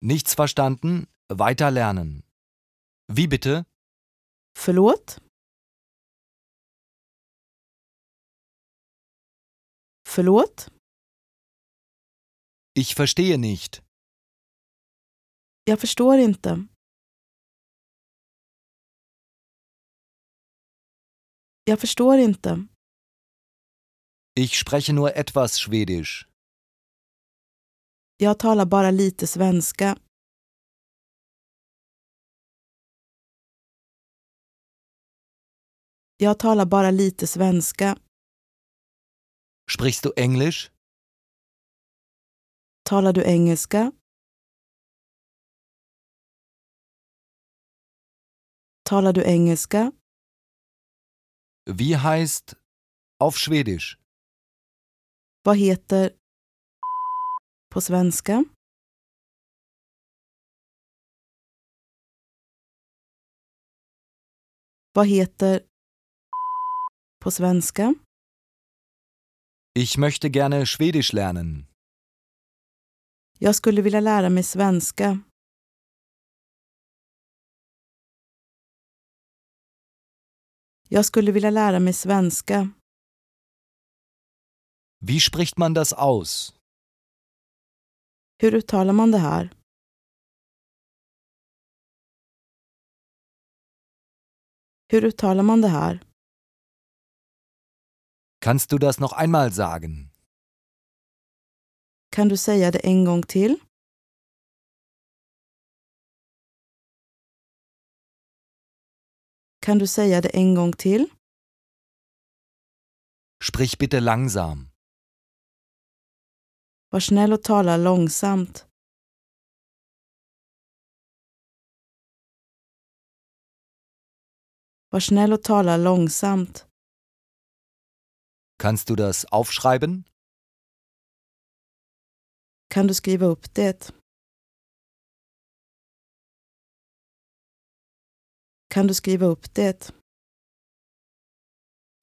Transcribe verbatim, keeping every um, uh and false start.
Nichts verstanden? Weiter lernen. Wie bitte? Förlåt? Förlåt? Ich verstehe nicht. Jag förstår inte. Jag förstår inte. Ich spreche nur etwas Schwedisch. Jag talar bara lite svenska. Jag talar bara lite svenska. Sprichst du Englisch? Talar du engelska? Talar du engelska? Wie heißt auf Schwedisch? Vad heter på svenska? Vad heter på svenska? Ich möchte gerne Schwedisch lernen. Jag skulle vilja lära mig svenska. Jag skulle vilja lära mig svenska. Wie spricht man das aus? Hur uttalar man det här? Hur uttalar man det här? Kannst du das noch einmal sagen? Kan du säga det en gång till? Kan du säga det en gång till? Sprich bitte langsam. Var snäll och tala långsamt. Var snäll och tala långsamt. Kannst du das aufschreiben? Kan du skriva upp det? Kan du skriva upp det?